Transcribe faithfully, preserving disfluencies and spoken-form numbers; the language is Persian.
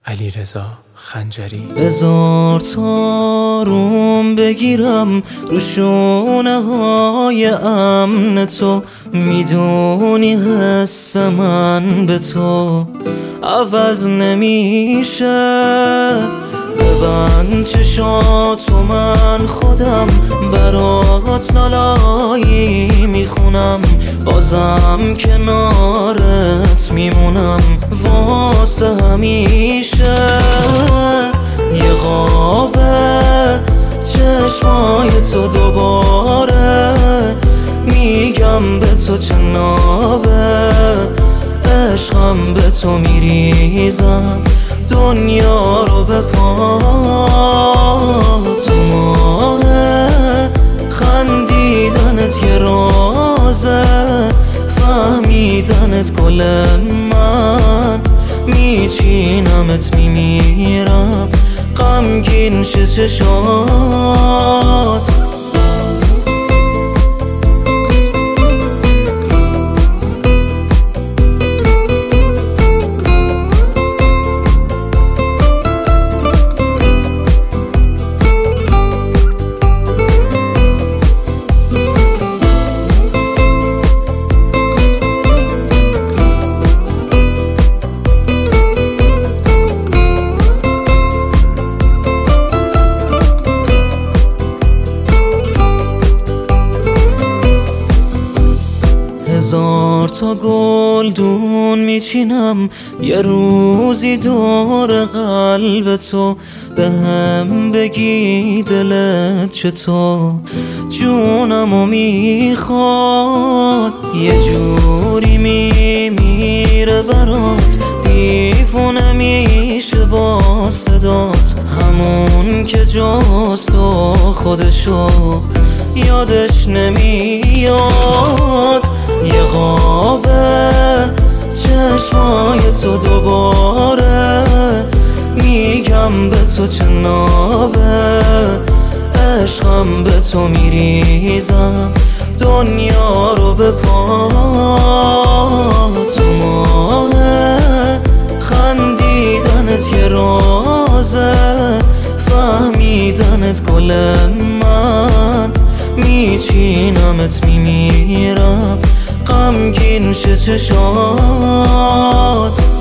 علیرضا خنجری. بذار تا روم بگیرم رو شونه های امن تو، میدونی حس من به تو عوض نمیشه. ببند چشاتو من خودم برات لالایی میخونم، بازم کنارت میمونم واسه همیشه. یه قابه چشمای تو دوباره میگم به تو چه نابه، عشقم به تو میریزم دنیا رو به پا. تو ماه خندیدنت یه رازه، فهمیدنت گل من، میچینمت میمیرم غمگین شه چشات. هزار تا گلدون میچینم یه روزی دور قلب تو، به هم بگی دلت چطور، جونمو میخواد یه جوری میمیره برات، دیوونه میشه با صدات، همون که جاست و خودشو یادش نمیاد. یه قابه چشمای تو دوباره میگم به تو چه نابه، عشقم به تو میریزم دنیا رو به پا. تو ماه خندیدنت یه رازه، فهمیدنت گل من، میچینمت میمیرم غمگین شه چشات.